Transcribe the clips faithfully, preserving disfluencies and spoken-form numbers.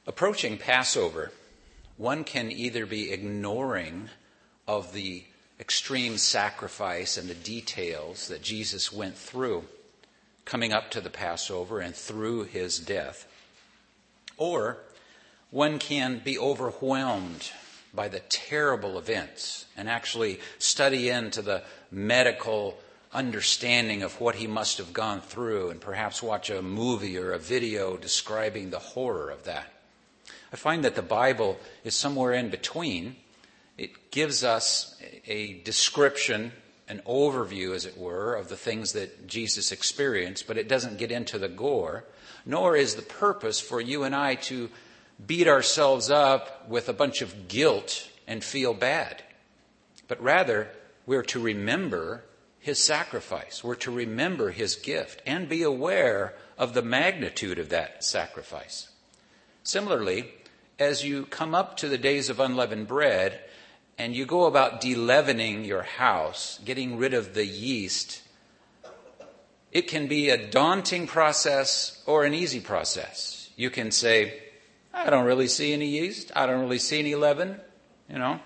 Approaching Passover, one can either be ignoring of the extreme sacrifice and the details that Jesus went through coming up to the Passover and through his death, or one can be overwhelmed by the terrible events and actually study into the medical understanding of what he must have gone through and perhaps watch a movie or a video describing the horror of that. I find that the Bible is somewhere in between. It gives us a description, an overview, as it were, of the things that Jesus experienced, but it doesn't get into the gore, nor is the purpose for you and I to beat ourselves up with a bunch of guilt and feel bad. But rather, we're to remember his sacrifice. We're to remember his gift and be aware of the magnitude of that sacrifice. Similarly, as you come up to the days of unleavened bread and you go about de-leavening your house, getting rid of the yeast, it can be a daunting process or an easy process. You can say, I don't really see any yeast. I don't really see any leaven, you know.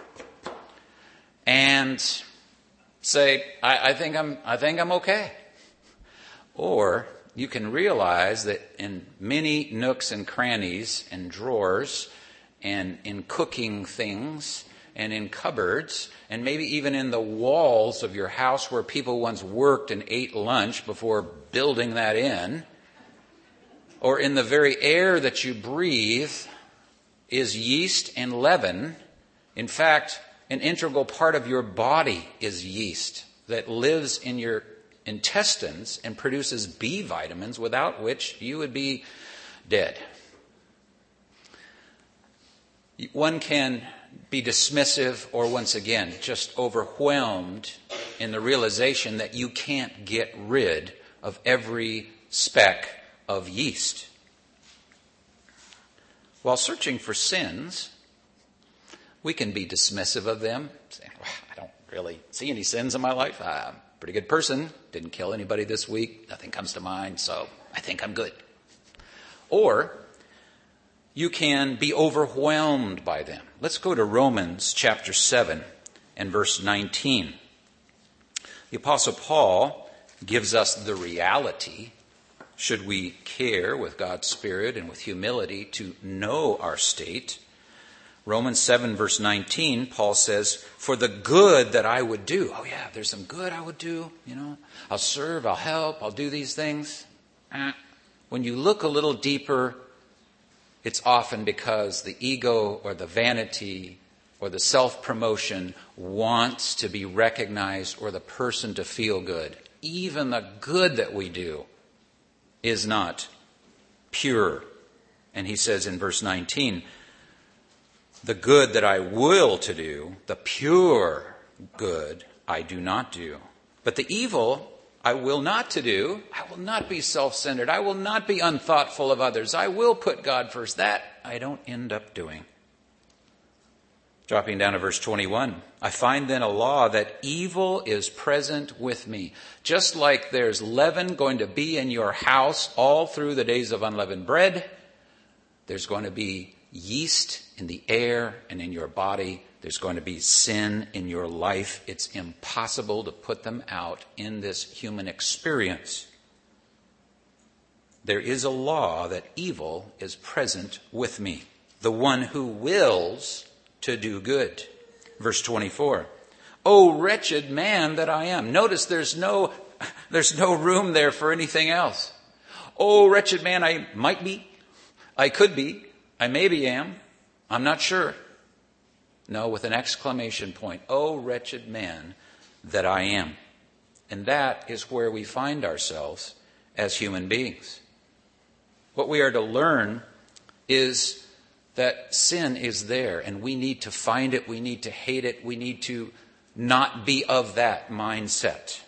And say, I, I think I'm I think I'm okay. Or you can realize that in many nooks and crannies and drawers and in cooking things and in cupboards and maybe even in the walls of your house where people once worked and ate lunch before building that in, or in the very air that you breathe, is yeast and leaven. In fact, an integral part of your body is yeast that lives in your intestines and produces B vitamins, without which you would be dead. One can be dismissive or, once again, just overwhelmed in the realization that you can't get rid of every speck of yeast. While searching for sins, we can be dismissive of them, saying, well, I don't really see any sins in my life. I'm a pretty good person. Didn't kill anybody this week. Nothing comes to mind, so I think I'm good. Or you can be overwhelmed by them. Let's go to Romans chapter seven and verse nineteen. The Apostle Paul gives us the reality, should we care with God's Spirit and with humility to know our state. Romans seven verse nineteen, Paul says, for the good that I would do. Oh yeah, there's some good I would do, you know. I'll serve, I'll help, I'll do these things. Eh. When you look a little deeper, it's often because the ego or the vanity or the self-promotion wants to be recognized or the person to feel good. Even the good that we do is not pure. And he says in verse nineteen, the good that I will to do, the pure good, I do not do. But the evil I will not to do. I will not be self-centered. I will not be unthoughtful of others. I will put God first. That I don't end up doing. Dropping down to verse twenty-one. I find then a law that evil is present with me. Just like there's leaven going to be in your house all through the days of unleavened bread, there's going to be yeast in the air and in your body. There's going to be sin in your life. It's impossible to put them out in this human experience. There is a law that evil is present with me, the one who wills to do good. Verse twenty-four. Oh, wretched man that I am. Notice there's no, there's no room there for anything else. Oh, wretched man I might be. I could be. I maybe am. I'm not sure. No, with an exclamation point. Oh, wretched man that I am. And that is where we find ourselves as human beings. What we are to learn is that sin is there and we need to find it. We need to hate it. We need to not be of that mindset.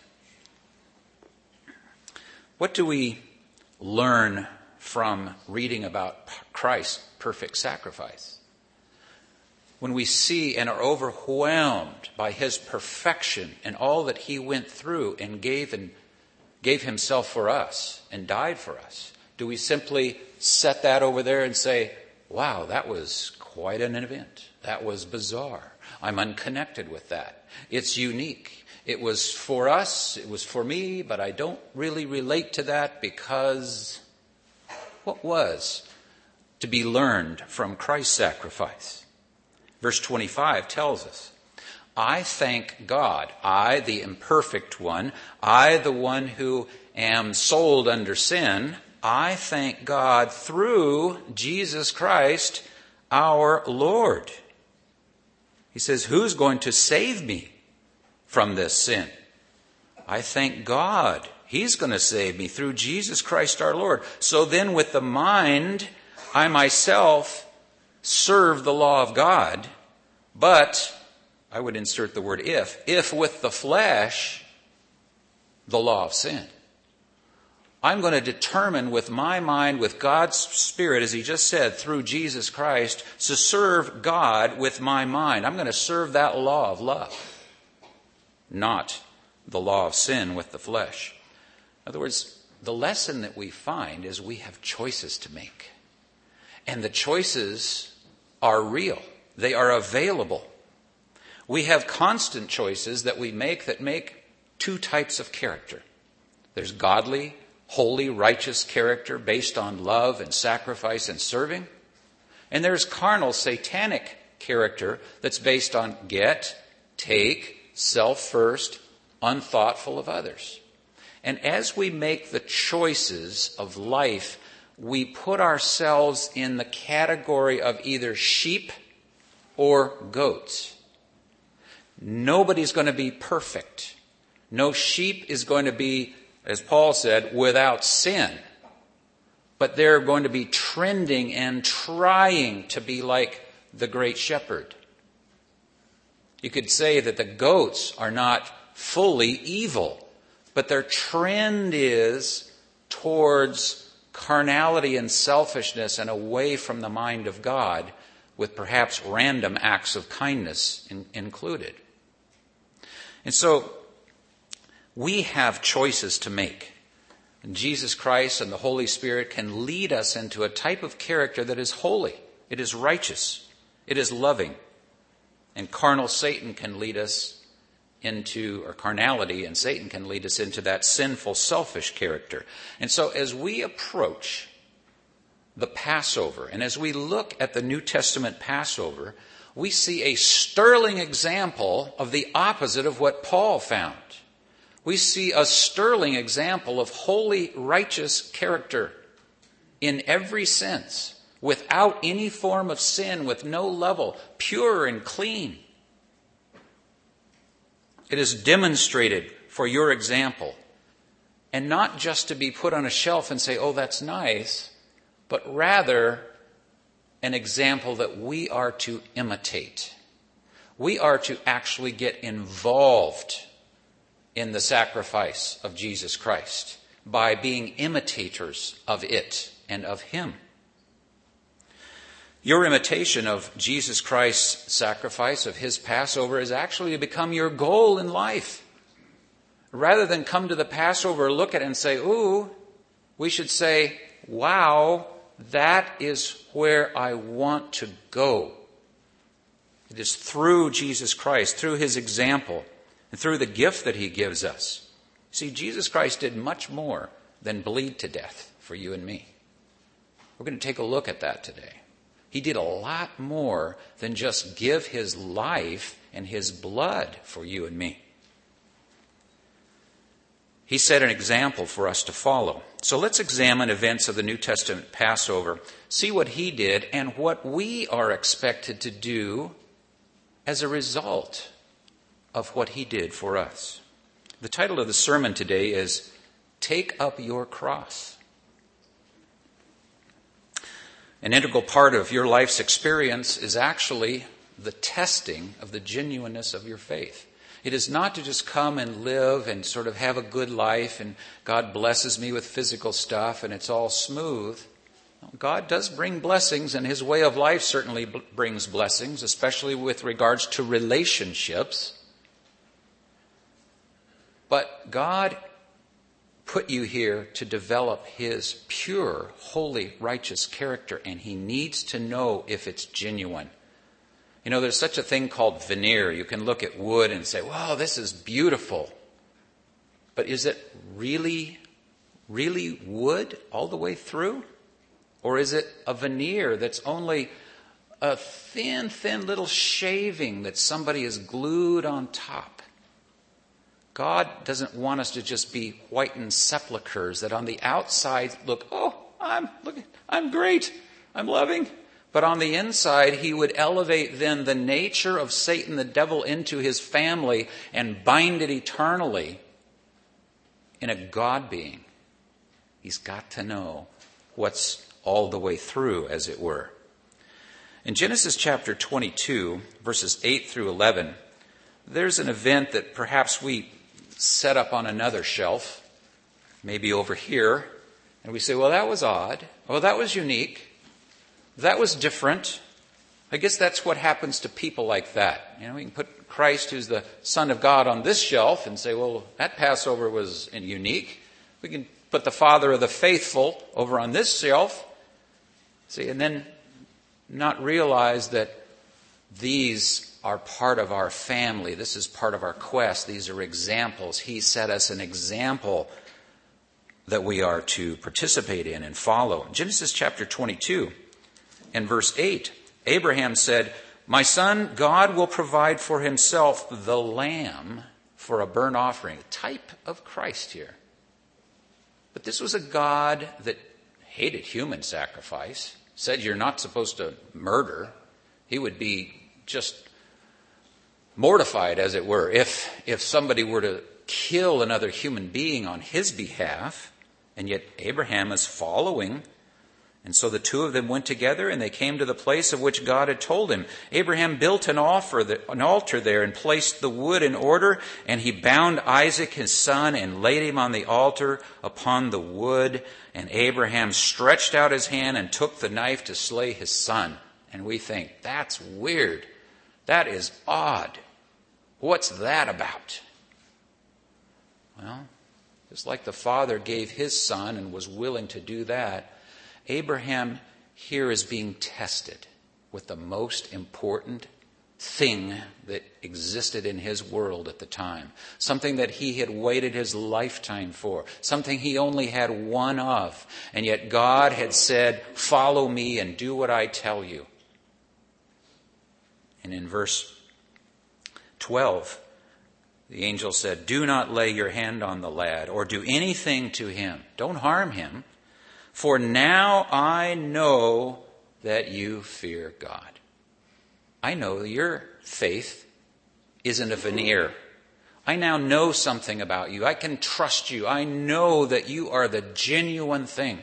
What do we learn from reading about Christ's perfect sacrifice? When we see and are overwhelmed by his perfection and all that he went through and gave and gave himself for us and died for us, do we simply set that over there and say, wow, that was quite an event. That was bizarre. I'm unconnected with that. It's unique. It was for us, it was for me, but I don't really relate to that because what was to be learned from Christ's sacrifice? Verse twenty-five tells us, I thank God, I, the imperfect one, I, the one who am sold under sin, I thank God through Jesus Christ, our Lord. He says, who's going to save me from this sin? I thank God. He's going to save me through Jesus Christ our Lord. So then with the mind, I myself serve the law of God, but I would insert the word if, if with the flesh, the law of sin. I'm going to determine with my mind, with God's Spirit, as he just said, through Jesus Christ, to serve God with my mind. I'm going to serve that law of love, not the law of sin with the flesh. In other words, the lesson that we find is we have choices to make. And the choices are real. They are available. We have constant choices that we make that make two types of character. There's godly, holy, righteous character based on love and sacrifice and serving. And there's carnal, satanic character that's based on get, take, self first, unthoughtful of others. And as we make the choices of life, we put ourselves in the category of either sheep or goats. Nobody's going to be perfect. No sheep is going to be, as Paul said, without sin. But they're going to be trending and trying to be like the great shepherd. You could say that the goats are not fully evil, but their trend is towards carnality and selfishness and away from the mind of God, with perhaps random acts of kindness in, included. And so we have choices to make. And Jesus Christ and the Holy Spirit can lead us into a type of character that is holy. It is righteous. It is loving. And carnal Satan can lead us into, or carnality and Satan can lead us into that sinful, selfish character. And so as we approach the Passover, and as we look at the New Testament Passover, we see a sterling example of the opposite of what Paul found. We see a sterling example of holy, righteous character in every sense, without any form of sin, with no level, pure and clean. It is demonstrated for your example, and not just to be put on a shelf and say, oh, that's nice, but rather an example that we are to imitate. We are to actually get involved in the sacrifice of Jesus Christ by being imitators of it and of him. Your imitation of Jesus Christ's sacrifice, of his Passover, is actually to become your goal in life. Rather than come to the Passover, look at it and say, ooh, we should say, wow, that is where I want to go. It is through Jesus Christ, through his example, and through the gift that he gives us. See, Jesus Christ did much more than bleed to death for you and me. We're going to take a look at that today. He did a lot more than just give his life and his blood for you and me. He set an example for us to follow. So let's examine events of the New Testament Passover, see what he did and what we are expected to do as a result of what he did for us. The title of the sermon today is Take Up Your Cross. An integral part of your life's experience is actually the testing of the genuineness of your faith. It is not to just come and live and sort of have a good life and God blesses me with physical stuff and it's all smooth. God does bring blessings, and his way of life certainly b- brings blessings, especially with regards to relationships. But God put you here to develop his pure, holy, righteous character, and he needs to know if it's genuine. You know, there's such a thing called veneer. You can look at wood and say, wow, this is beautiful. But is it really, really wood all the way through? Or is it a veneer that's only a thin, thin little shaving that somebody has glued on top? God doesn't want us to just be whitened sepulchres that on the outside look, oh, I'm look, I'm great, I'm loving. But on the inside, he would elevate then the nature of Satan, the devil, into his family and bind it eternally in a God being. He's got to know what's all the way through, as it were. In Genesis chapter twenty-two, verses eight through eleven, there's an event that perhaps we set up on another shelf, maybe over here, and we say, well, that was odd. Well, that was unique. That was different. I guess that's what happens to people like that. You know, we can put Christ, who's the Son of God, on this shelf and say, well, that Passover was unique. We can put the Father of the faithful over on this shelf. See, and then not realize that these are part of our family. This is part of our quest. These are examples. He set us an example that we are to participate in and follow. Genesis chapter twenty-two and verse eight, Abraham said, my son, God will provide for himself the lamb for a burnt offering. A type of Christ here. But this was a God that hated human sacrifice. Said you're not supposed to murder. He would be just mortified, as it were, if, if somebody were to kill another human being on his behalf. And yet Abraham is following. And so the two of them went together and they came to the place of which God had told him. Abraham built an, offer, an altar there and placed the wood in order. And he bound Isaac his son and laid him on the altar upon the wood. And Abraham stretched out his hand and took the knife to slay his son. And we think, that's weird. That is odd. What's that about? Well, just like the father gave his son and was willing to do that, Abraham here is being tested with the most important thing that existed in his world at the time. Something that he had waited his lifetime for. Something he only had one of. And yet God had said, follow me and do what I tell you. And in verse twelve, the angel said, do not lay your hand on the lad or do anything to him. Don't harm him. For now I know that you fear God. I know that your faith isn't a veneer. I now know something about you. I can trust you. I know that you are the genuine thing.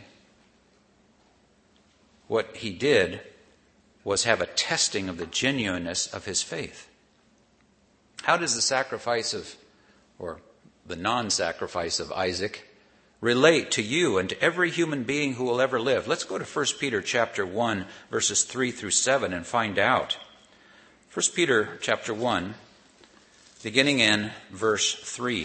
What he did was have a testing of the genuineness of his faith. How does the sacrifice of, or the non-sacrifice of Isaac relate to you and to every human being who will ever live? Let's go to First Peter chapter one, verses three through seven and find out. First Peter chapter one, beginning in verse three.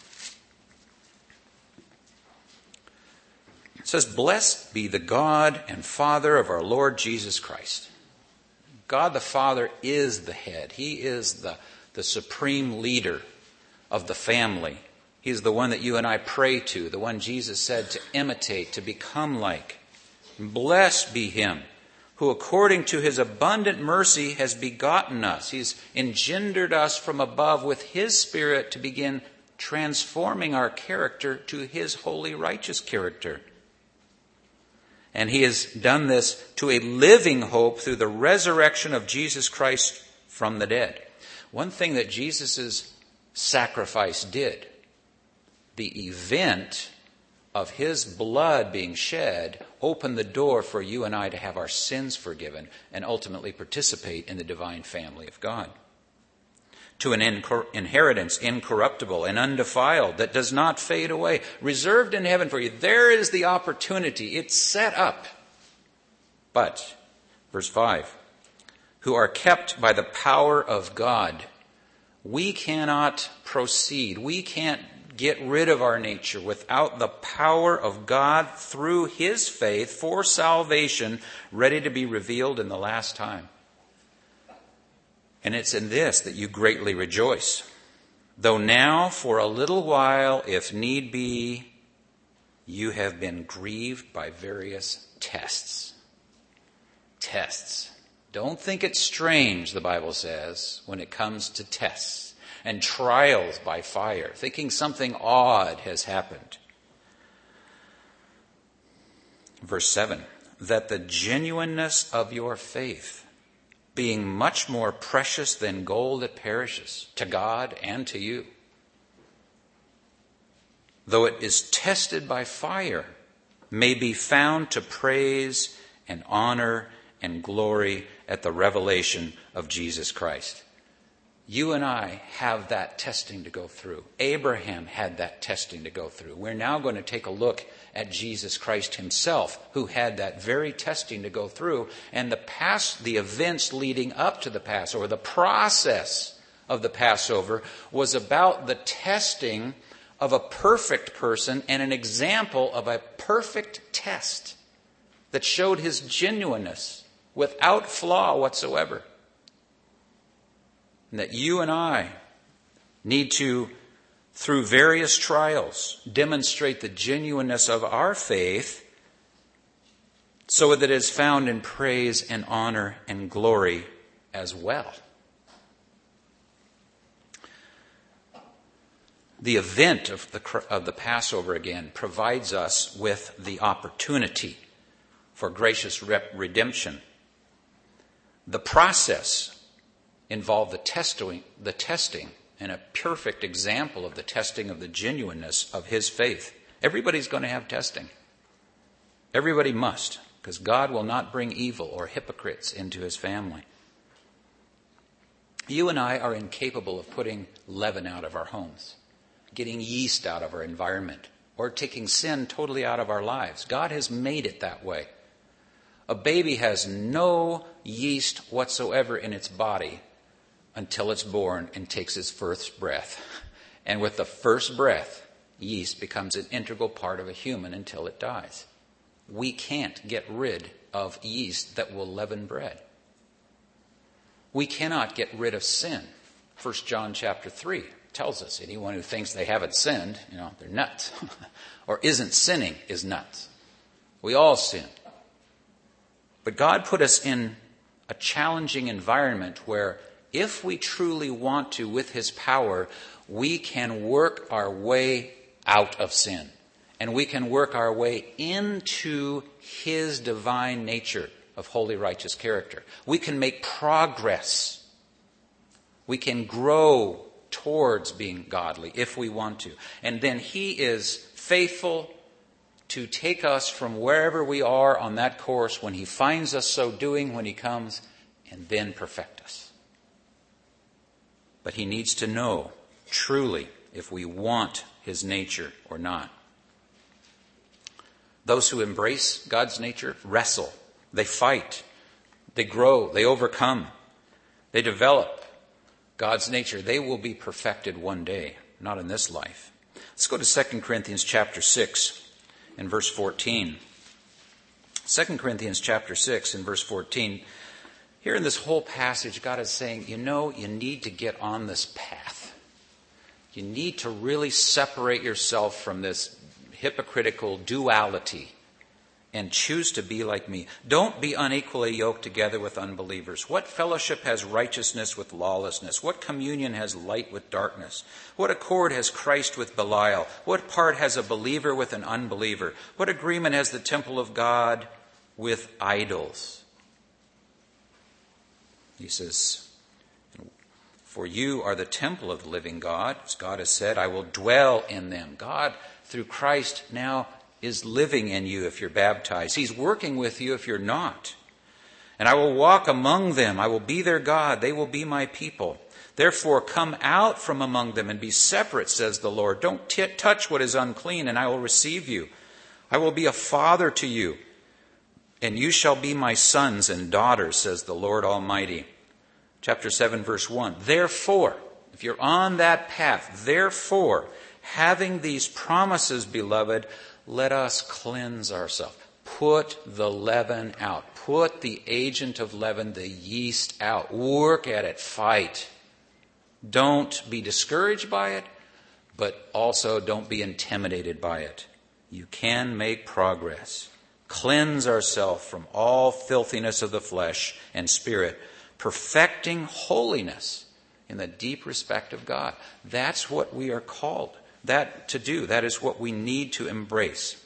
It says, blessed be the God and Father of our Lord Jesus Christ. God the Father is the head. He is the, the supreme leader of the family. He's the one that you and I pray to, the one Jesus said to imitate, to become like. Blessed be him who according to his abundant mercy has begotten us. He's engendered us from above with his Spirit to begin transforming our character to his holy, righteous character. And he has done this to a living hope through the resurrection of Jesus Christ from the dead. One thing that Jesus' sacrifice did, the event of his blood being shed, opened the door for you and I to have our sins forgiven and ultimately participate in the divine family of God. To an inheritance incorruptible and undefiled that does not fade away, reserved in heaven for you. There is the opportunity. It's set up. But, verse five, who are kept by the power of God. We cannot proceed. We can't get rid of our nature without the power of God through his faith for salvation, ready to be revealed in the last time. And it's in this that you greatly rejoice. Though now, for a little while, if need be, you have been grieved by various tests. Tests. Don't think it's strange, the Bible says, when it comes to tests and trials by fire, thinking something odd has happened. Verse seven, that the genuineness of your faith, being much more precious than gold that perishes, to God and to you, though it is tested by fire, may be found to praise and honor and glory at the revelation of Jesus Christ. You and I have that testing to go through. Abraham had that testing to go through. We're now going to take a look at Jesus Christ himself, who had that very testing to go through, and the past, the events leading up to the Passover, the process of the Passover was about the testing of a perfect person and an example of a perfect test that showed his genuineness without flaw whatsoever. And that you and I need to, through various trials, demonstrate the genuineness of our faith so that it is found in praise and honor and glory as well. The event of the, of the Passover, again, provides us with the opportunity for gracious redemption. The process involved the testing, the testing, and a perfect example of the testing of the genuineness of his faith. Everybody's going to have testing. Everybody must, because God will not bring evil or hypocrites into his family. You and I are incapable of putting leaven out of our homes, getting yeast out of our environment, or taking sin totally out of our lives. God has made it that way. A baby has no yeast whatsoever in its body until it's born and takes its first breath. And with the first breath, yeast becomes an integral part of a human until it dies. We can't get rid of yeast that will leaven bread. We cannot get rid of sin. First John chapter three tells us anyone who thinks they haven't sinned, you know, they're nuts. Or isn't sinning is nuts. We all sin. But God put us in a challenging environment where if we truly want to, with his power, we can work our way out of sin. And we can work our way into his divine nature of holy, righteous character. We can make progress. We can grow towards being godly if we want to. And then he is faithful to take us from wherever we are on that course when he finds us so doing when he comes, and then perfect us. But he needs to know truly if we want his nature or not. Those who embrace God's nature wrestle. They fight. They grow. They overcome. They develop God's nature. They will be perfected one day, not in this life. Let's go to Second Corinthians chapter six and verse fourteen. Second Corinthians chapter six and verse fourteen. Here in this whole passage, God is saying, you know, you need to get on this path. You need to really separate yourself from this hypocritical duality and choose to be like me. Don't be unequally yoked together with unbelievers. What fellowship has righteousness with lawlessness? What communion has light with darkness? What accord has Christ with Belial? What part has a believer with an unbeliever? What agreement has the temple of God with idols? He says, for you are the temple of the living God. As God has said, I will dwell in them. God, through Christ, now is living in you if you're baptized. He's working with you if you're not. And I will walk among them. I will be their God. They will be my people. Therefore, come out from among them and be separate, says the Lord. Don't t- touch what is unclean, and I will receive you. I will be a father to you, and you shall be my sons and daughters, says the Lord Almighty. Chapter seven, verse one. Therefore, if you're on that path, therefore, having these promises, beloved, let us cleanse ourselves. Put the leaven out. Put the agent of leaven, the yeast, out. Work at it. Fight. Don't be discouraged by it, but also don't be intimidated by it. You can make progress. Cleanse ourselves from all filthiness of the flesh and spirit, perfecting holiness in the deep respect of God. That's what we are called that to do. That is what we need to embrace.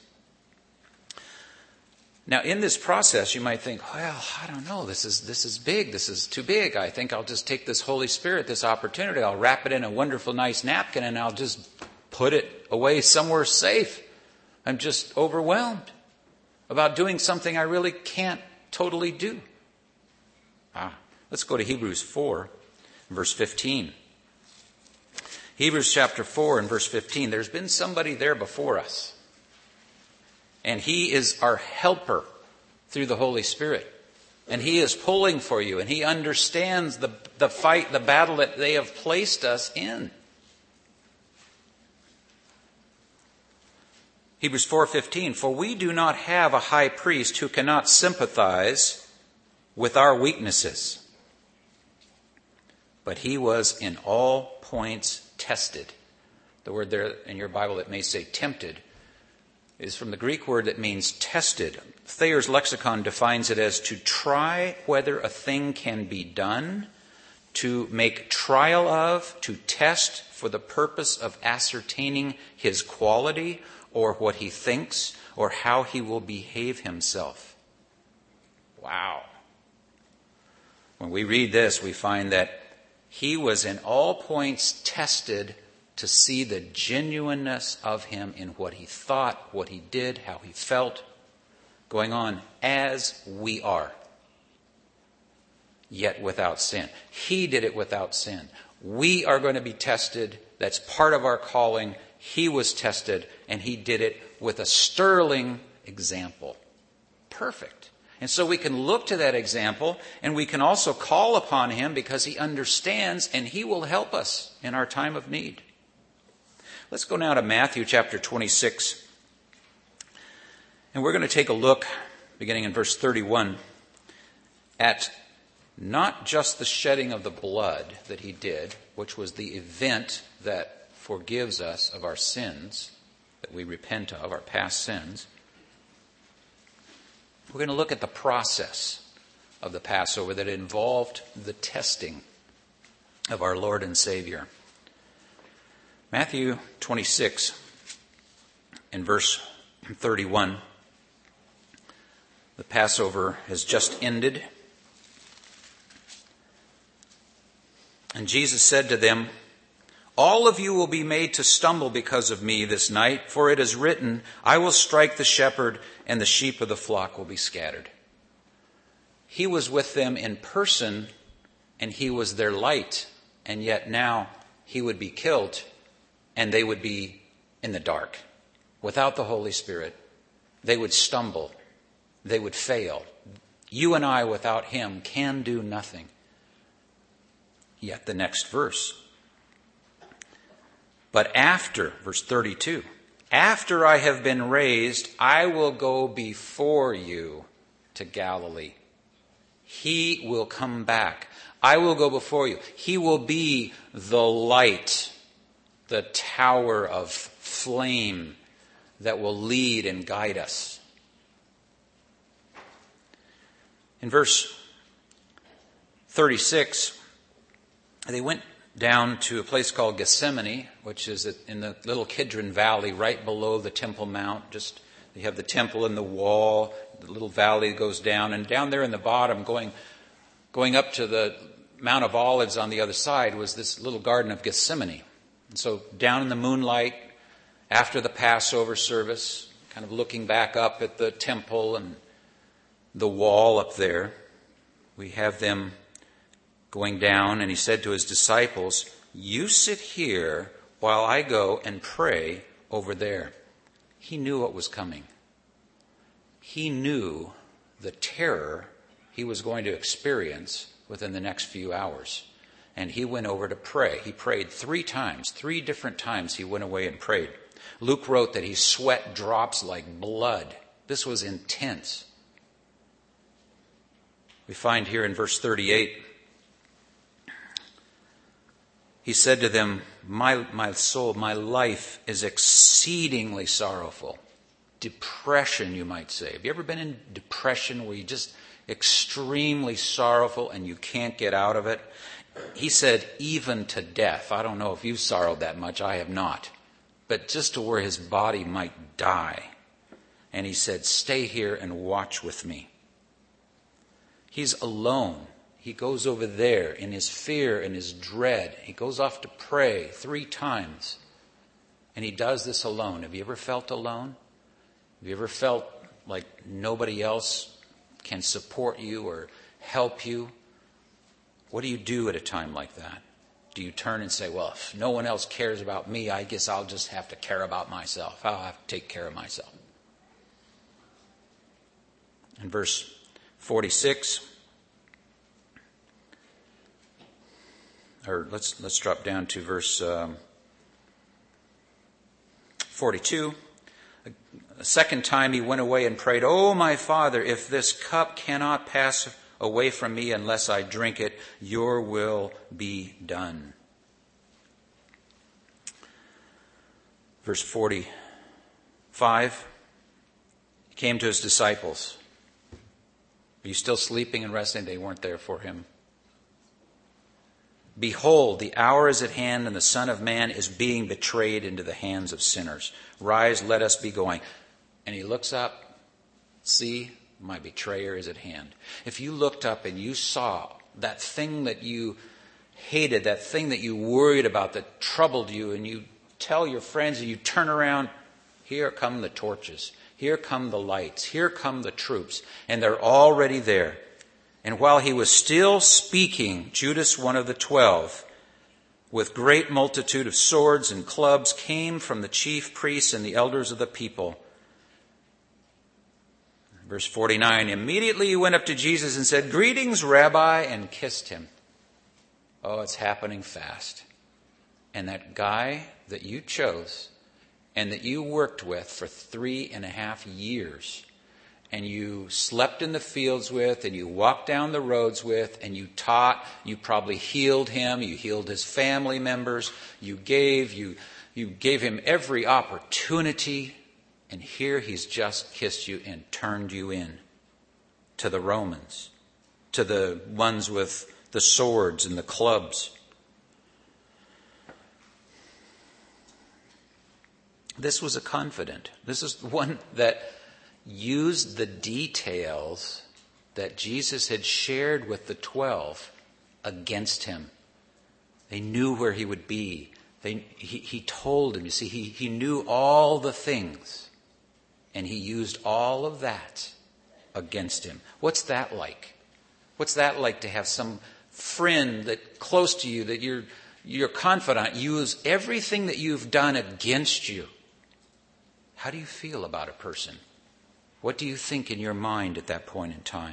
Now, in this process, you might think, well, I don't know, this is this is big, this is too big. I think I'll just take this Holy Spirit, this opportunity, I'll wrap it in a wonderful, nice napkin, and I'll just put it away somewhere safe. I'm just overwhelmed about doing something I really can't totally do. Ah, let's go to Hebrews four, verse fifteen. Hebrews chapter four and verse fifteen. There's been somebody there before us. And he is our helper through the Holy Spirit. And he is pulling for you. And he understands the, the fight, the battle that they have placed us in. Hebrews four fifteen. For we do not have a high priest who cannot sympathize with our weaknesses. But he was in all points tested. The word there in your Bible that may say tempted is from the Greek word that means tested. Thayer's lexicon defines it as to try whether a thing can be done, to make trial of, to test for the purpose of ascertaining his quality or what he thinks or how he will behave himself. Wow. When we read this, we find that he was in all points tested to see the genuineness of him in what he thought, what he did, how he felt, going on as we are, yet without sin. He did it without sin. We are going to be tested. That's part of our calling. He was tested, and he did it with a sterling example. Perfect. And so we can look to that example, and we can also call upon him because he understands, and he will help us in our time of need. Let's go now to Matthew chapter twenty-six. And we're going to take a look, beginning in verse thirty-one, at not just the shedding of the blood that he did, which was the event that forgives us of our sins, that we repent of, our past sins. We're going to look at the process of the Passover that involved the testing of our Lord and Savior. Matthew twenty-six and verse thirty-one. The Passover has just ended. And Jesus said to them, all of you will be made to stumble because of me this night, for it is written, I will strike the shepherd and the sheep of the flock will be scattered. He was with them in person and he was their light, and yet now he would be killed and they would be in the dark. Without the Holy Spirit, they would stumble. They would fail. You and I without him can do nothing. Yet the next verse. But after, verse thirty-two, after I have been raised, I will go before you to Galilee. He will come back. I will go before you. He will be the light, the tower of flame that will lead and guide us. In verse thirty-six, they went down to a place called Gethsemane, which is in the little Kidron Valley right below the Temple Mount. Just you have the temple and the wall, the little valley goes down, and down there in the bottom, going going up to the Mount of Olives on the other side, was this little garden of Gethsemane. And so down in the moonlight, after the Passover service, kind of looking back up at the temple and the wall up there, we have them going down, and he said to his disciples, you sit here while I go and pray over there. He knew what was coming. He knew the terror he was going to experience within the next few hours. and he went over to pray. He prayed three times. Three different times he went away and prayed. Luke wrote that he sweat drops like blood. This was intense. We find here in verse thirty-eight, he said to them, my, my soul, my life is exceedingly sorrowful. Depression, you might say. Have you ever been in depression where you just extremely sorrowful and you can't get out of it? He said, even to death. I don't know if you've sorrowed that much. I have not. But just to where his body might die. And he said, stay here and watch with me. He's alone. He goes over there in his fear and his dread. He goes off to pray three times. And he does this alone. Have you ever felt alone? Have you ever felt like nobody else can support you or help you? What do you do at a time like that? Do you turn and say, well, if no one else cares about me, I guess I'll just have to care about myself. I'll have to take care of myself. In verse forty-six, or let's let's drop down to verse um, forty-two. A second time he went away and prayed, "Oh, my Father, if this cup cannot pass away from me unless I drink it, your will be done." Verse forty-five, he came to his disciples. Are you still sleeping and resting? They weren't there for him. "Behold, the hour is at hand, and the Son of Man is being betrayed into the hands of sinners. Rise, let us be going." And he looks up. See, my betrayer is at hand. If you looked up and you saw that thing that you hated, that thing that you worried about, that troubled you, and you tell your friends and you turn around, here come the torches. Here come the lights. Here come the troops. And they're already there. And while he was still speaking, Judas, one of the twelve, with great multitude of swords and clubs, came from the chief priests and the elders of the people. Verse forty-nine, immediately he went up to Jesus and said, "Greetings, Rabbi," and kissed him. Oh, it's happening fast. And that guy that you chose and that you worked with for three and a half years, and you slept in the fields with, and you walked down the roads with, and you taught, you probably healed him, you healed his family members, you gave, you, you gave him every opportunity, and here he's just kissed you and turned you in to the Romans, to the ones with the swords and the clubs. This was a confidant. This is one that used the details that Jesus had shared with the twelve against him. They knew where he would be. They, he, he told them, you see, he, he knew all the things. And he used all of that against him. What's that like? What's that like to have some friend that close to you, that you're, you're confidant, use everything that you've done against you? How do you feel about a person? What do you think in your mind at that point in time?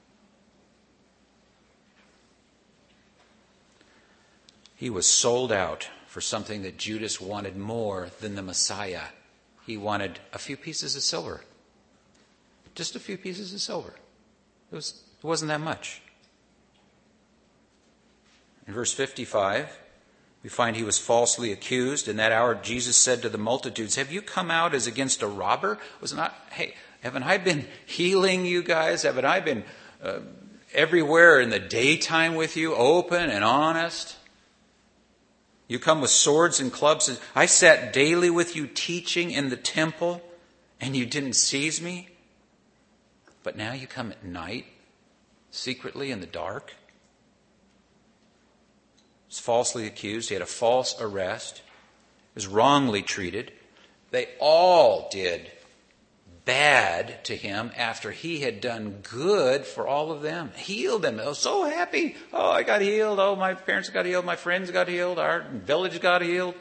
He was sold out for something that Judas wanted more than the Messiah. He wanted a few pieces of silver. Just a few pieces of silver. It was, it wasn't that much. In verse fifty-five, we find he was falsely accused. In that hour, Jesus said to the multitudes, "Have you come out as against a robber? Was not, hey, haven't I been healing you guys? Haven't I been uh, everywhere in the daytime with you, open and honest? You come with swords and clubs. I sat daily with you teaching in the temple, and you didn't seize me. But now you come at night, secretly in the dark." He was falsely accused. He had a false arrest. He was wrongly treated. They all did bad to him after he had done good for all of them. Healed them. They were so happy. Oh, I got healed. Oh, my parents got healed. My friends got healed. Our village got healed.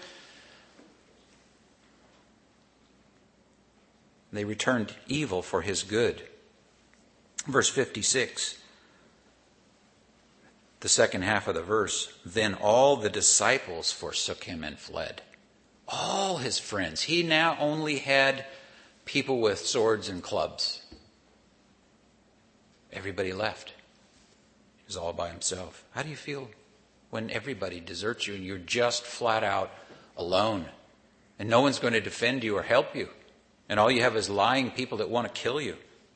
They returned evil for his good. Verse fifty-six. the second half of the verse, then all the disciples forsook him and fled. All his friends. He now only had people with swords and clubs. Everybody left. He was all by himself. How do you feel when everybody deserts you and you're just flat out alone? And no one's going to defend you or help you. And all you have is lying people that want to kill you.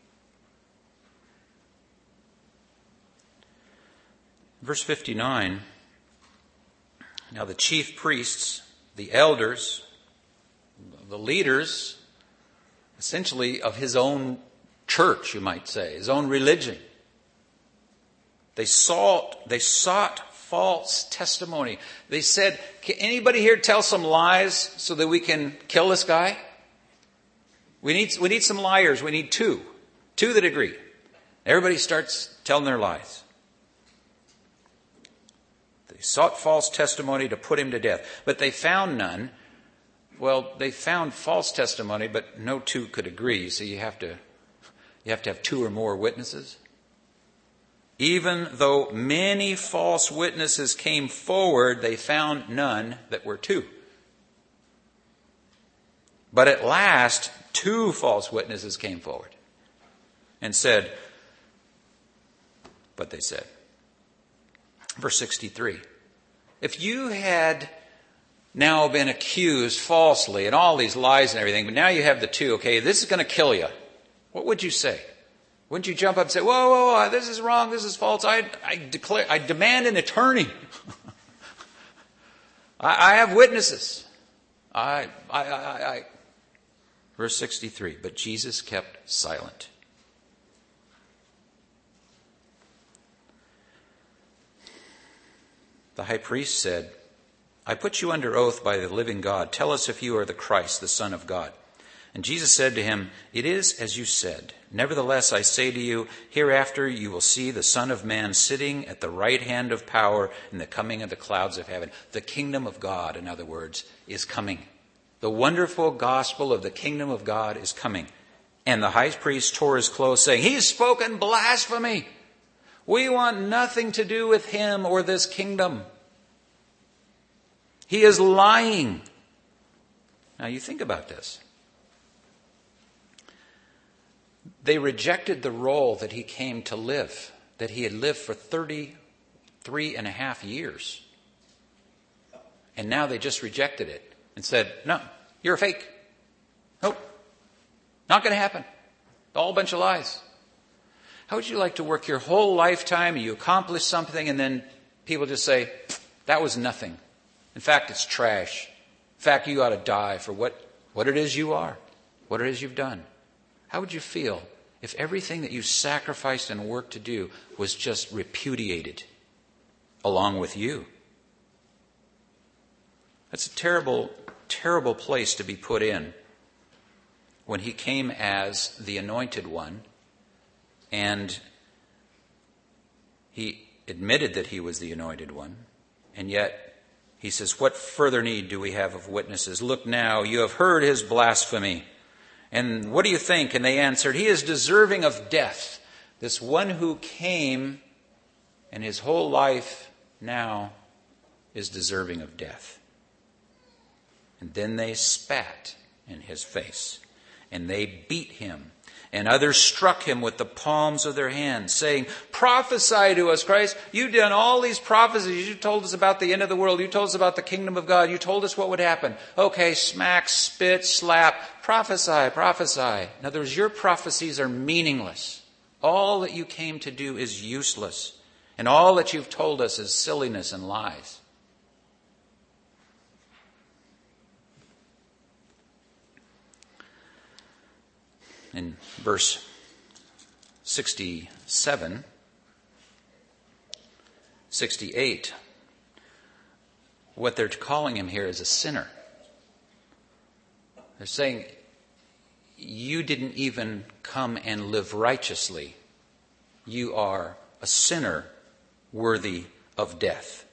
Verse fifty-nine, now the chief priests, the elders, the leaders, essentially of his own church, you might say, his own religion, they sought, they sought false testimony. They said, can anybody here tell some lies so that we can kill this guy? We need, we need some liars. We need two. Two that agree. Everybody starts telling their lies. They sought false testimony to put him to death, but they found none. Well, they found false testimony, but no two could agree. So you have to, you have to have two or more witnesses. Even though many false witnesses came forward, they found none that were two. But at last, two false witnesses came forward and said, but they said, verse sixty-three, if you had now been accused falsely and all these lies and everything, but now you have the two, okay, this is going to kill you, what would you say? Wouldn't you jump up and say, whoa, whoa, whoa, this is wrong, this is false, I, I declare, I demand an attorney. I, I have witnesses. I, I, I, I. Verse sixty-three, but Jesus kept silent. The high priest said, I put you under oath by the living God. Tell us if you are the Christ, the Son of God. And Jesus said to him, it is as you said. Nevertheless, I say to you, hereafter you will see the Son of Man sitting at the right hand of power in the coming of the clouds of heaven. The kingdom of God, in other words, is coming. The wonderful gospel of the kingdom of God is coming. And the high priest tore his clothes, saying, he's spoken blasphemy. We want nothing to do with him or this kingdom. He is lying. Now you think about this. They rejected the role that he came to live, that he had lived for thirty-three and a half years. And now they just rejected it and said, no, you're a fake. Nope. Not going to happen. All a bunch of lies. How would you like to work your whole lifetime and you accomplish something and then people just say, that was nothing. In fact, it's trash. In fact, you ought to die for what, what it is you are, what it is you've done. How would you feel if everything that you sacrificed and worked to do was just repudiated along with you? That's a terrible, terrible place to be put in when he came as the anointed one and he admitted that he was the anointed one, and yet he says, what further need do we have of witnesses? Look now, you have heard his blasphemy. And what do you think? And they answered, he is deserving of death. This one who came and his whole life now is deserving of death. And then they spat in his face and they beat him. And others struck him with the palms of their hands, saying, prophesy to us, Christ. You've done all these prophecies. You told us about the end of the world. You told us about the kingdom of God. You told us what would happen. Okay, smack, spit, slap, prophesy, prophesy. In other words, your prophecies are meaningless. All that you came to do is useless. And all that you've told us is silliness and lies. In verse sixty-seven, sixty-eight, what they're calling him here is a sinner. They're saying, you didn't even come and live righteously. You are a sinner worthy of death.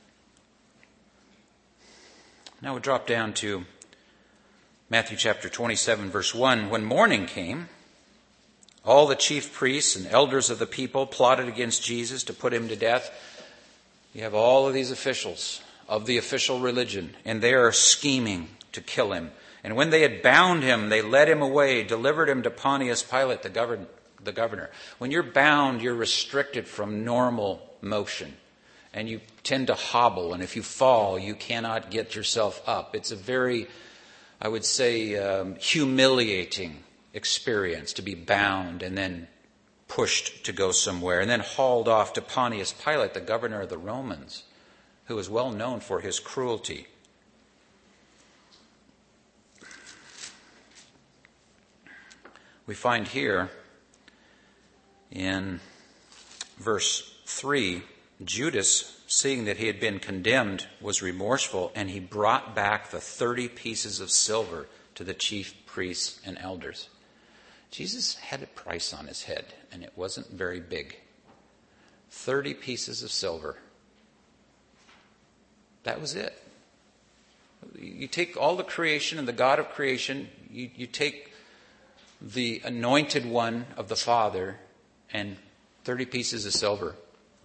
Now we drop down to Matthew chapter twenty-seven, verse one. When morning came, all the chief priests and elders of the people plotted against Jesus to put him to death. You have all of these officials of the official religion, and they are scheming to kill him. And when they had bound him, they led him away, delivered him to Pontius Pilate, the governor. The governor. When you're bound, you're restricted from normal motion, and you tend to hobble, and if you fall, you cannot get yourself up. It's a very, I would say, um, humiliating experience to be bound and then pushed to go somewhere, and then hauled off to Pontius Pilate, the governor of the Romans, who was well known for his cruelty. We find here in verse three, Judas, seeing that he had been condemned, was remorseful, and he brought back the thirty pieces of silver to the chief priests and elders. Jesus had a price on his head, and it wasn't very big. Thirty pieces of silver. That was it. You take all the creation and the God of creation, you, you take the anointed one of the Father, and thirty pieces of silver.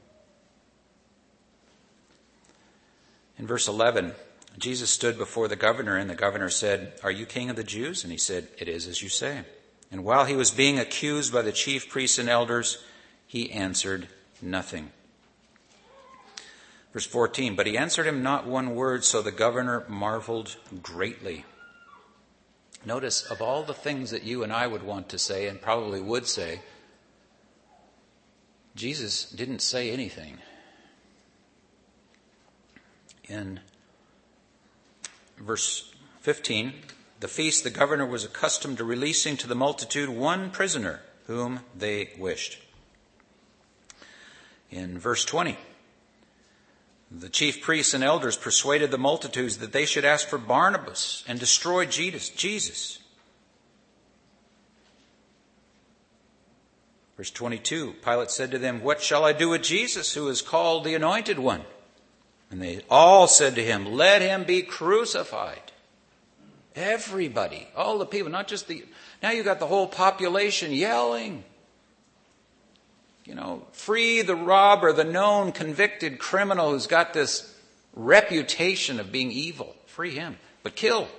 In verse eleven, Jesus stood before the governor, and the governor said, "Are you king of the Jews?" And he said, "It is as you say." And while he was being accused by the chief priests and elders, he answered nothing. Verse fourteen, but he answered him not one word, so the governor marveled greatly. Notice, of all the things that you and I would want to say, and probably would say, Jesus didn't say anything. In verse fifteen, the feast the governor was accustomed to releasing to the multitude one prisoner whom they wished. In verse twenty, the chief priests and elders persuaded the multitudes that they should ask for Barnabas and destroy Jesus. Verse twenty-two, Pilate said to them, "What shall I do with Jesus, who is called the Anointed One?" And they all said to him, "Let him be crucified." Everybody, all the people, not just the... Now you've got the whole population yelling. You know, free the robber, the known convicted criminal who's got this reputation of being evil. Free him, but kill.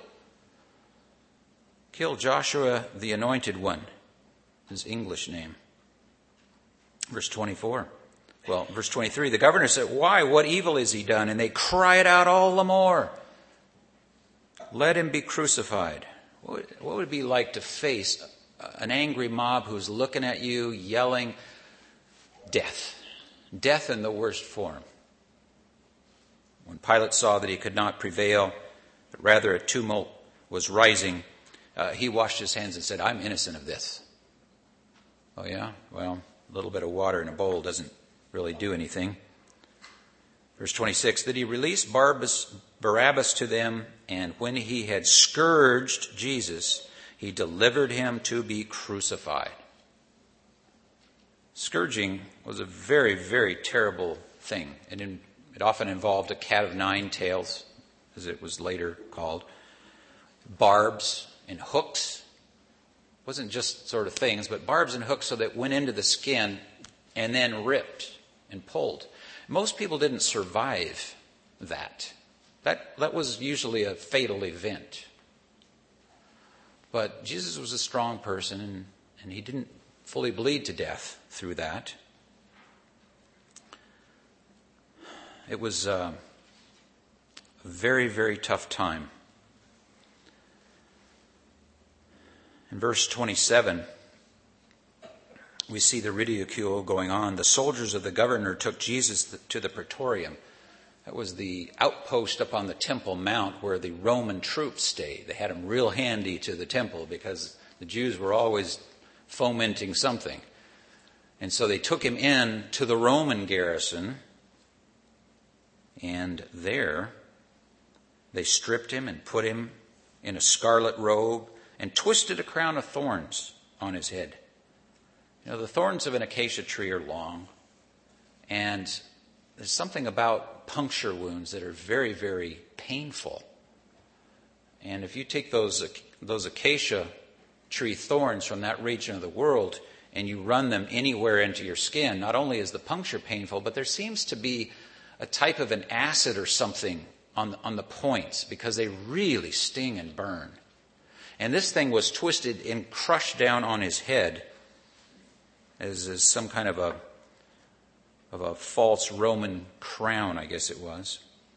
Kill Joshua the Anointed One, his English name. Verse twenty-four. Well, verse twenty-three, the governor said, "Why? What evil has he done?" And they cried out all the more, "Let him be crucified." What would it be like to face an angry mob who's looking at you, yelling, death. Death in the worst form. When Pilate saw that he could not prevail, but rather a tumult was rising, uh, he washed his hands and said, "I'm innocent of this." Oh yeah? Well, a little bit of water in a bowl doesn't really do anything. Verse twenty-six, that he released Barabbas, Barabbas to them, and when he had scourged Jesus, he delivered him to be crucified. Scourging was a very, very terrible thing. It, in, it often involved a cat of nine tails, as it was later called. Barbs and hooks. It wasn't just sort of things, but barbs and hooks so that it went into the skin and then ripped and pulled. Most people didn't survive that. That, that was usually a fatal event. But Jesus was a strong person, and, and he didn't fully bleed to death through that. It was a very, very tough time. In verse twenty-seven, we see the ridicule going on. The soldiers of the governor took Jesus to the praetorium. That was the outpost up on the Temple Mount where the Roman troops stayed. They had him real handy to the temple because the Jews were always fomenting something. And so they took him in to the Roman garrison, and there they stripped him and put him in a scarlet robe and twisted a crown of thorns on his head. You know, the thorns of an acacia tree are long, and there's something about puncture wounds that are very, very painful. And if you take those those acacia tree thorns from that region of the world and you run them anywhere into your skin, not only is the puncture painful, but there seems to be a type of an acid or something on, on the points because they really sting and burn. And this thing was twisted and crushed down on his head as, as some kind of a, of a false Roman crown, I guess it was.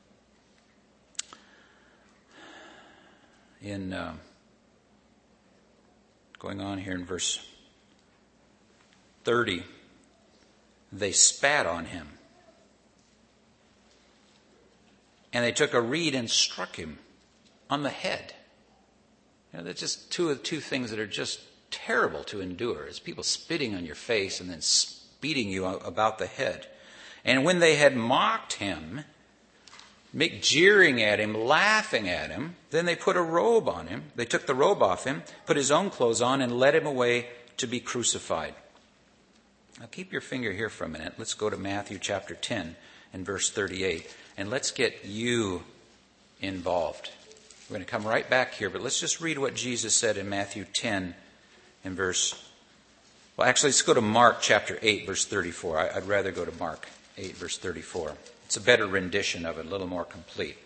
In uh, going on here in verse thirty, they spat on him. And they took a reed and struck him on the head. You know, that's just two of the two things that are just terrible to endure. It's people spitting on your face and then beating you about the head. And when they had mocked him, make jeering at him, laughing at him, then they put a robe on him. They took the robe off him, put his own clothes on, and led him away to be crucified. Now keep your finger here for a minute. Let's go to Matthew chapter ten and verse thirty-eight. And let's get you involved. We're going to come right back here, but let's just read what Jesus said in Matthew ten and verse... Well, actually, let's go to Mark chapter eight, verse thirty-four. I'd rather go to Mark eight, verse thirty-four. It's a better rendition of it, a little more complete.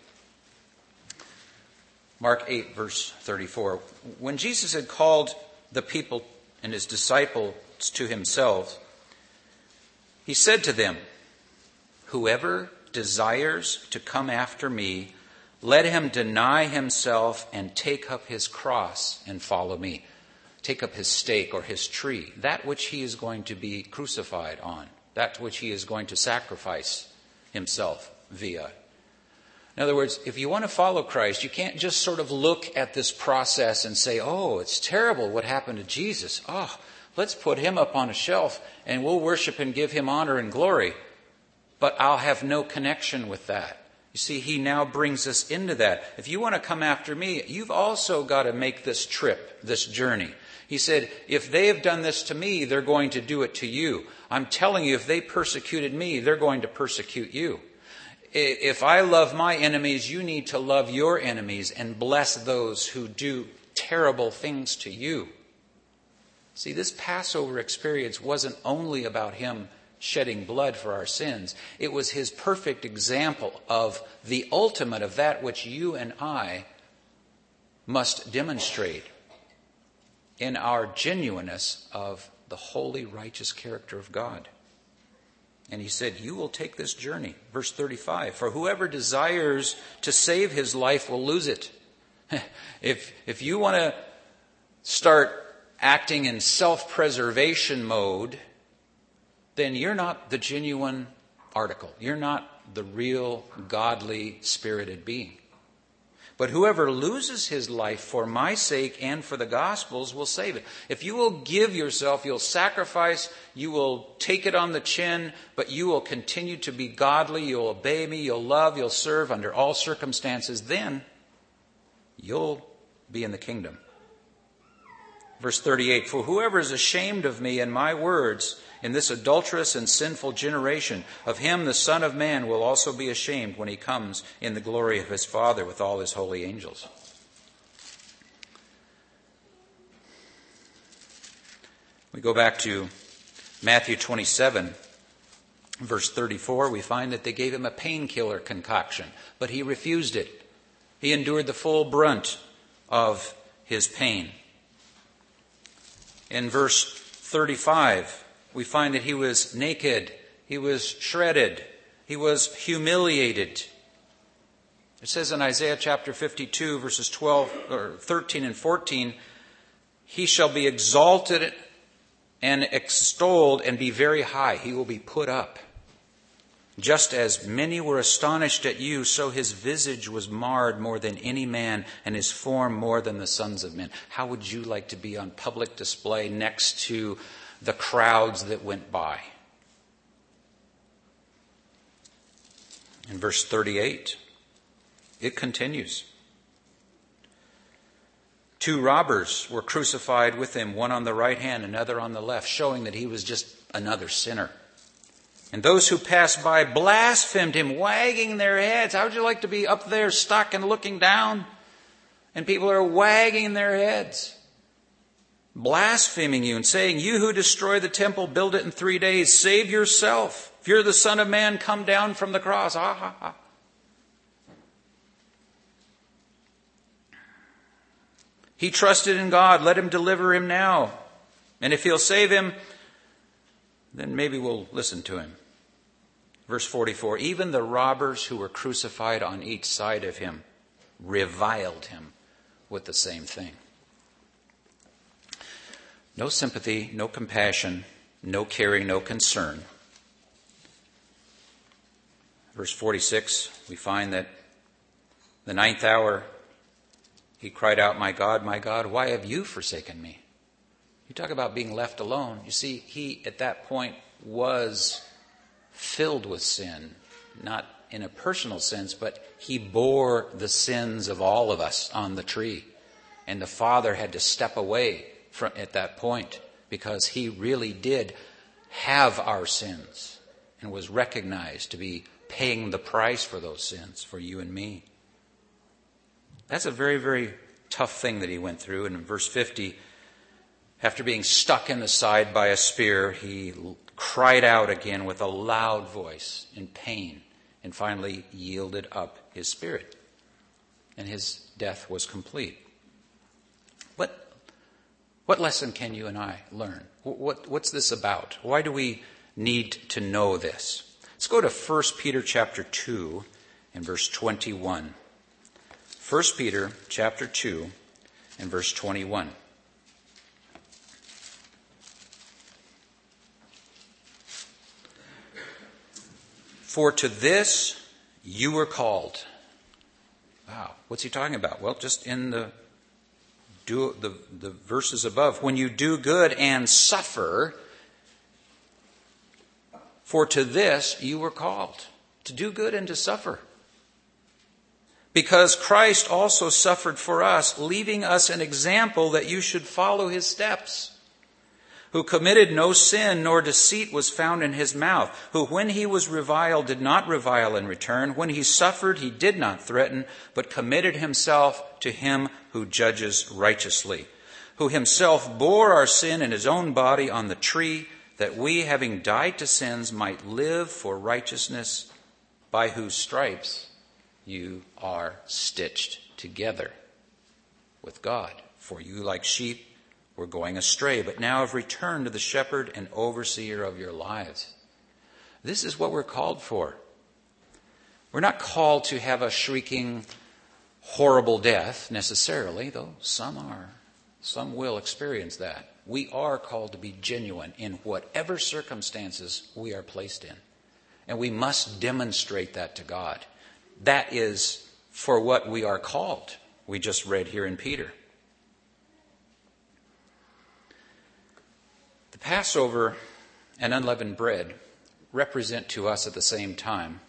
Mark eight, verse thirty-four. When Jesus had called the people and his disciples to himself, he said to them, "Whoever desires to come after me, let him deny himself and take up his cross and follow me." Take up his stake or his tree, that which he is going to be crucified on, that which he is going to sacrifice himself via. In other words, if you want to follow Christ, you can't just sort of look at this process and say, oh, it's terrible what happened to Jesus. Oh, let's put him up on a shelf and we'll worship and give him honor and glory. But I'll have no connection with that. You see, he now brings us into that. If you want to come after me, you've also got to make this trip, this journey. He said, if they have done this to me, they're going to do it to you. I'm telling you, if they persecuted me, they're going to persecute you. If I love my enemies, you need to love your enemies and bless those who do terrible things to you. See, this Passover experience wasn't only about him shedding blood for our sins. It was his perfect example of the ultimate of that which you and I must demonstrate in our genuineness of the holy, righteous character of God. And he said, you will take this journey. Verse thirty-five, for whoever desires to save his life will lose it. If, if you want to start acting in self-preservation mode, then you're not the genuine article. You're not the real, godly, spirited being. But whoever loses his life for my sake and for the gospel's will save it. If you will give yourself, you'll sacrifice, you will take it on the chin, but you will continue to be godly, you'll obey me, you'll love, you'll serve under all circumstances, then you'll be in the kingdom. Verse thirty-eight, for whoever is ashamed of me and my words in this adulterous and sinful generation, of him the Son of Man will also be ashamed when he comes in the glory of his Father with all his holy angels. We go back to Matthew twenty-seven, verse thirty-four. We find that they gave him a painkiller concoction, but he refused it. He endured the full brunt of his pain. In verse thirty-five, we find that he was naked, he was shredded, he was humiliated. It says in Isaiah chapter fifty-two, verses twelve or thirteen and fourteen, he shall be exalted and extolled and be very high. He will be put up. Just as many were astonished at you, so his visage was marred more than any man, and his form more than the sons of men. How would you like to be on public display next to the crowds that went by? In verse thirty-eight, it continues. Two robbers were crucified with him, one on the right hand, another on the left, showing that he was just another sinner. And those who passed by blasphemed him, wagging their heads. How would you like to be up there stuck and looking down? And people are wagging their heads, blaspheming you and saying, you who destroy the temple, build it in three days, save yourself. If you're the Son of Man, come down from the cross. Ah, ha, ha. He trusted in God. Let him deliver him now. And if he'll save him, then maybe we'll listen to him. Verse forty-four, even the robbers who were crucified on each side of him reviled him with the same thing. No sympathy, no compassion, no caring, no concern. Verse forty-six, we find that the ninth hour, he cried out, my God, my God, why have you forsaken me? You talk about being left alone. You see, he at that point was filled with sin, not in a personal sense, but he bore the sins of all of us on the tree. And the Father had to step away from at that point because he really did have our sins and was recognized to be paying the price for those sins for you and me. That's a very, very tough thing that he went through. And in verse fifty, after being stuck in the side by a spear, he cried out again with a loud voice in pain and finally yielded up his spirit. And his death was complete. What, what lesson can you and I learn? What, what's this about? Why do we need to know this? Let's go to First Peter chapter two and verse twenty-one. First Peter chapter two and verse twenty-one. For to this you were called. Wow, what's he talking about? Well, just in the do the, the verses above. When you do good and suffer, for to this you were called. To do good and to suffer. Because Christ also suffered for us, leaving us an example that you should follow his steps. Who committed no sin, nor deceit was found in his mouth. Who, when he was reviled, did not revile in return. When he suffered, he did not threaten, but committed himself to him who judges righteously. Who himself bore our sin in his own body on the tree, that we, having died to sins, might live for righteousness, by whose stripes you are stitched together with God. For you, like sheep, were going astray, but now have returned to the shepherd and overseer of your lives. This is what we're called for. We're not called to have a shrieking, horrible death necessarily, though some are. Some will experience that. We are called to be genuine in whatever circumstances we are placed in. And we must demonstrate that to God. That is for what we are called. We just read here in Peter. The Passover and unleavened bread represent to us at the same time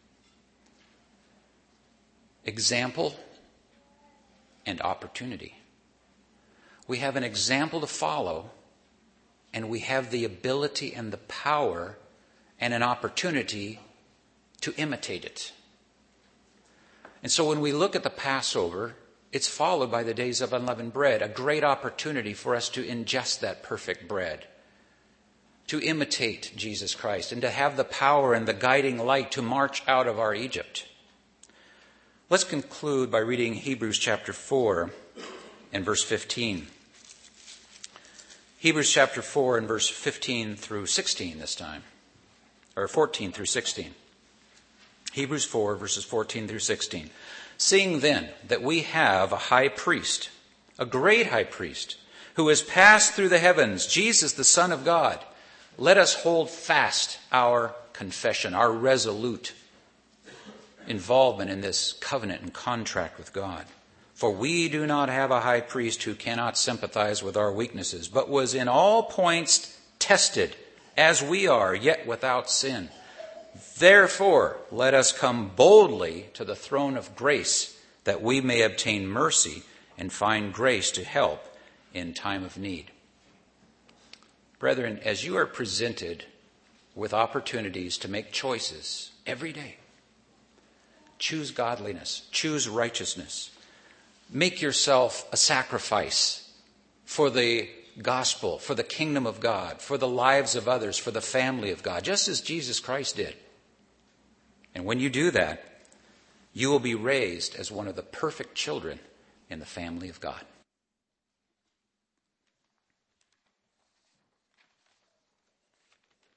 example and opportunity. We have an example to follow, and we have the ability and the power and an opportunity to imitate it. And so when we look at the Passover, it's followed by the days of unleavened bread, a great opportunity for us to ingest that perfect bread, to imitate Jesus Christ, and to have the power and the guiding light to march out of our Egypt. Let's conclude by reading Hebrews chapter four and verse fifteen. Hebrews chapter four and verse fifteen through sixteen this time, or fourteen through sixteen. Hebrews four, verses fourteen through sixteen. Seeing then that we have a high priest, a great high priest, who has passed through the heavens, Jesus, the Son of God, let us hold fast our confession, our resolute involvement in this covenant and contract with God. For we do not have a high priest who cannot sympathize with our weaknesses, but was in all points tested as we are, yet without sin. Therefore, let us come boldly to the throne of grace, that we may obtain mercy and find grace to help in time of need. Brethren, as you are presented with opportunities to make choices every day, choose godliness, choose righteousness, make yourself a sacrifice for the gospel, for the kingdom of God, for the lives of others, for the family of God, just as Jesus Christ did. And when you do that, you will be raised as one of the perfect children in the family of God.